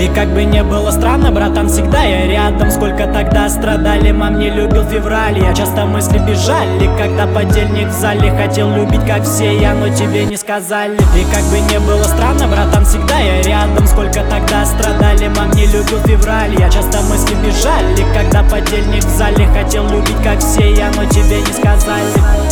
И как бы не было странно, братан, всегда я рядом. Сколько тогда страдали, мам не любил февраль. Я часто мысли бежали, когда подельник в зале хотел любить как все я, но тебе не сказали. И как бы не было странно, братан, всегда я рядом. Сколько тогда страдали, мам не любил февраль. Я часто мысли бежали, когда подельник в зале хотел любить как все я, но тебе не сказали.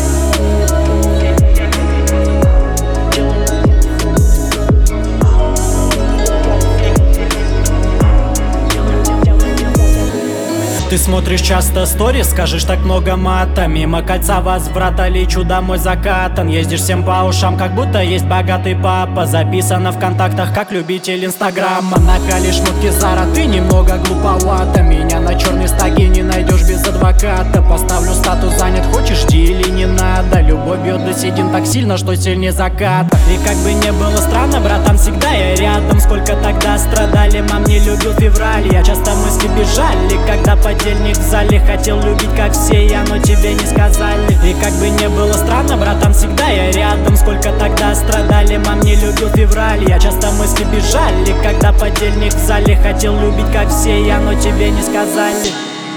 Ты смотришь часто сторис, скажешь так много мата. Мимо кольца возврата лечу домой закатан. Ездишь всем по ушам, как будто есть богатый папа. Записано в контактах, как любитель инстаграма. Накалишь шмотки Зара, ты немного глуповато. Меня на черной стаге не найдешь без адвоката. Поставлю статус занят, хочешь жди или не надо. Любовь бьет до седин так сильно, что сильнее заката. И как бы не было странно, братан, всегда я рядом. Сколько тогда страдали, мам не любил февраль. Я часто мысли бежали, когда подельник в зале хотел любить как все я, но тебе не сказали. И как бы не было странно, братан, всегда я рядом. Сколько тогда страдали, мам не любил февраль. Я часто мысли бежали, когда подельник в зале хотел любить как все я, но тебе не сказали.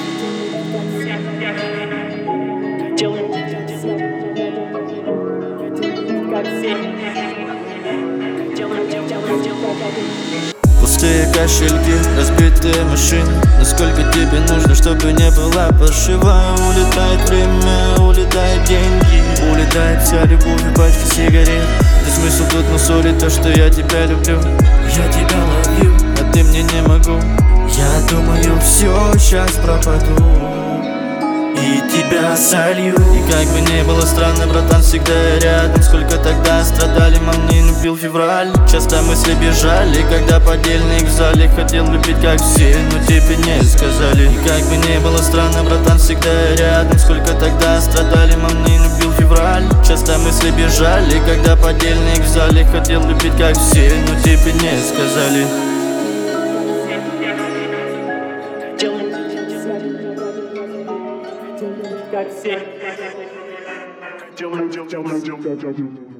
Пустые кошельки, разбитые машины. Насколько тебе нужно, чтобы не была паршивая? Улетает время, улетают деньги, улетает вся любовь и пачки сигарет. Да смысл тут мусорить то, что я тебя люблю. Я тебя ловлю, а ты мне не могу. Я думаю, все, сейчас пропаду и тебя солью. И как бы не было странно, братан, всегда я рядом. Сколько тогда страдали, мам не любил февраль. Часто мысли бежали, когда подельник в зале хотел любить как все, но тебе не сказали. И как бы не было странно, братан, всегда я рядом. Сколько тогда страдали, мам не любил февраль. Часто мысли бежали, когда подельник в зале хотел любить как все, но тебе не сказали. Как все.